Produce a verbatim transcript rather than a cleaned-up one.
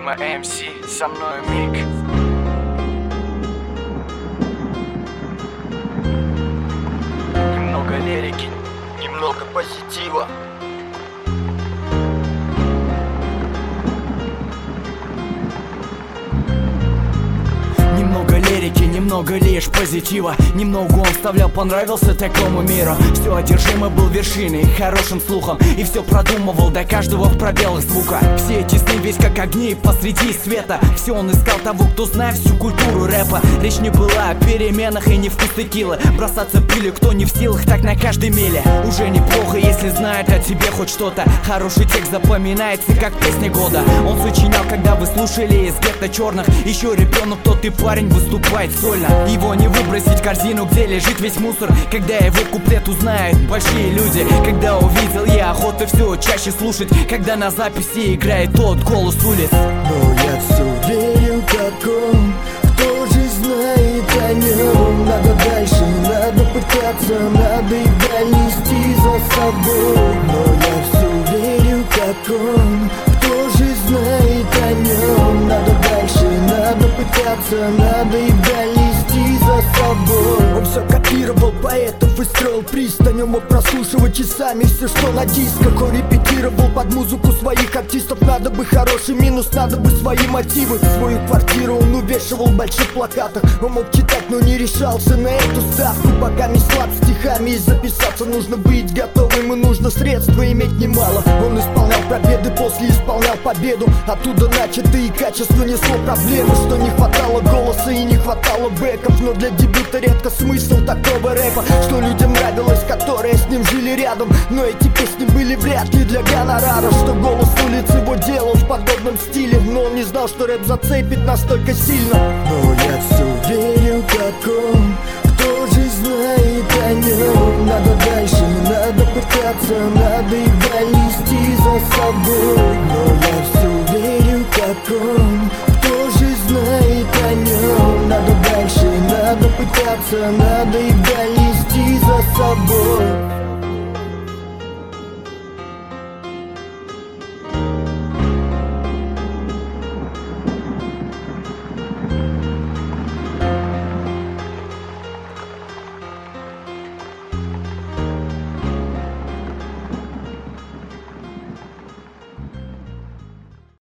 Дима эм си, со мной Мик. Немного лирики, немного позитива. Немного лирики, немного лишь позитива. Немного он вставлял, понравился такому миру. Все одержимо был вершиной, хорошим слухом. И все продумывал до каждого в пробелах звука. Все эти сны весь как огни посреди света. Все он искал того, кто знает всю культуру рэпа. Речь не была о переменах и не в текилы. Бросаться пылью, кто не в силах, так на каждой миле. Уже неплохо, если знает о тебе хоть что-то. Хороший текст запоминается, как песня года. Он сочинял, когда вы слушали из гетто черных. Еще ребенок, тот и парень выступает сольно. Его не выбросить в корзину, где лежит весь мусор. Когда его куплет узнают большие люди. Когда увидел я охота все чаще слушать. Когда на записи играет тот голос улиц. Но я все верю, как он. Кто же знает о нем? Надо дальше, надо пытаться, надо и даль нести за собой. Но я все верю, как он. Кто же знает о нем? Надо дальше, надо пытаться, надо и даль нести за собой. Он все копировал поэтов и строил пристань. Он мог прослушивать часами все, что на дисках. Он репетировал под музыку своих артистов. Надо бы хороший минус, надо бы свои мотивы. Свою квартиру он увешивал в больших плакатах. Он мог читать, но не решался на эту ставку. Пока не слаб стихами, и записаться нужно быть готовым. И нужно средства иметь немало. Он исполнял победы, после исполнял победу. Оттуда начатые качества несло проблемы. Что не хватало голоса и не хватало бэков. Но для дебюта редко смысл такого рэпа. Что людям нравилось, которые с ним жили рядом. Но эти песни были вряд ли для гонорара. Что голос улиц его делал в подобном стиле. Но он не знал, что рэп зацепит настолько сильно. Но я все верю, как он. Кто же знает о нем? Надо дальше, надо пытаться, надо и даль нести за собой. Но я все верю, как он. Кто же знает о нем? Надо дальше, надо пытаться, надо и даль нести за собой.